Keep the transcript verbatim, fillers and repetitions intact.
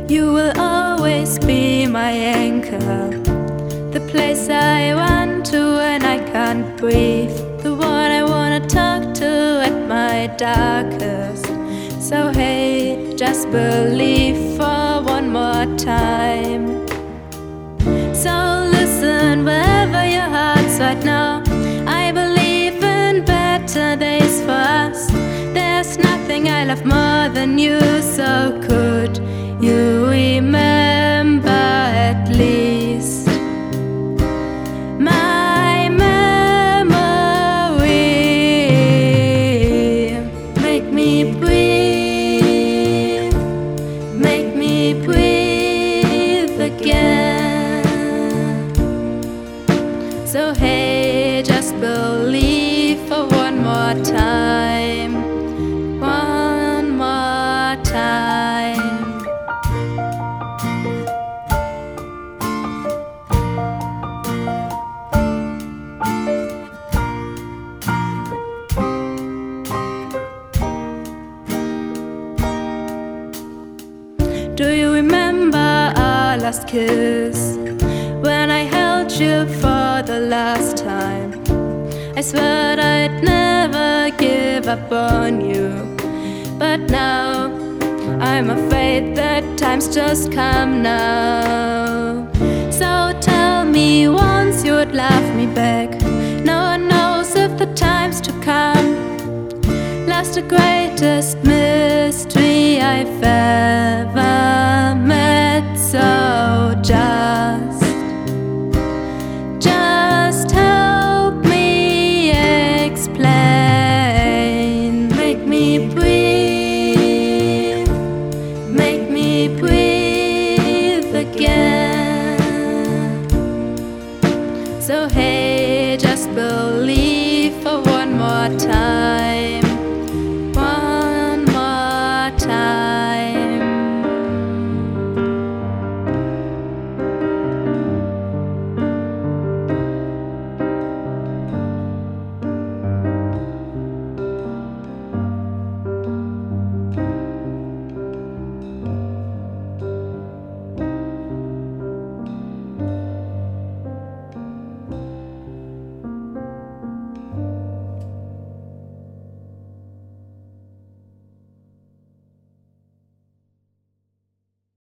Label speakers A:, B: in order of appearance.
A: You will always be my anchor, the place I run to when I can't breathe, the one I wanna talk to at my darkest. So hey, just believe for one more time. So listen wherever your heart's right now. I believe in better days for us. There's nothing I love more than you, so could you remember at least my memory? Make me breathe, make me breathe again. So hey, just believe for one more time, one more time. Do you remember our last kiss, when I held you for the last time? I swore I'd never give up on you, but now I'm afraid that time's just come now. So tell me once you'd love me back. No one knows if the time's to come. Love's the greatest mystery I've ever met. So